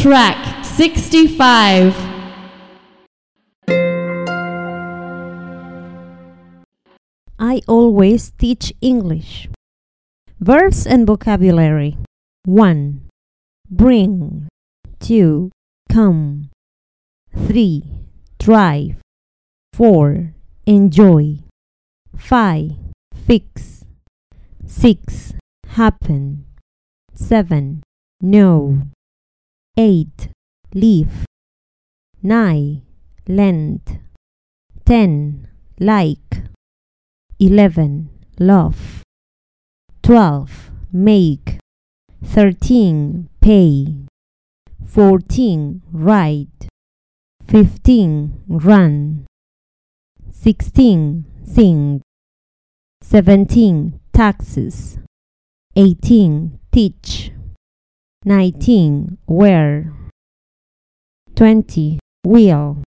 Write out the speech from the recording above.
Track 65. I always teach English. Verbs and vocabulary. 1. Bring. 2. Come. 3. Drive. 4. Enjoy. 5. Fix. 6. Happen. 7. Know. 8. Leave. 9. Lend. 10. Like. 11. Love. 12. Make. 13. Pay. 14. Write. 15. Run. 16. Sing. 17. Taxes. 18. Teach. 19. Wear. 20. Wheel.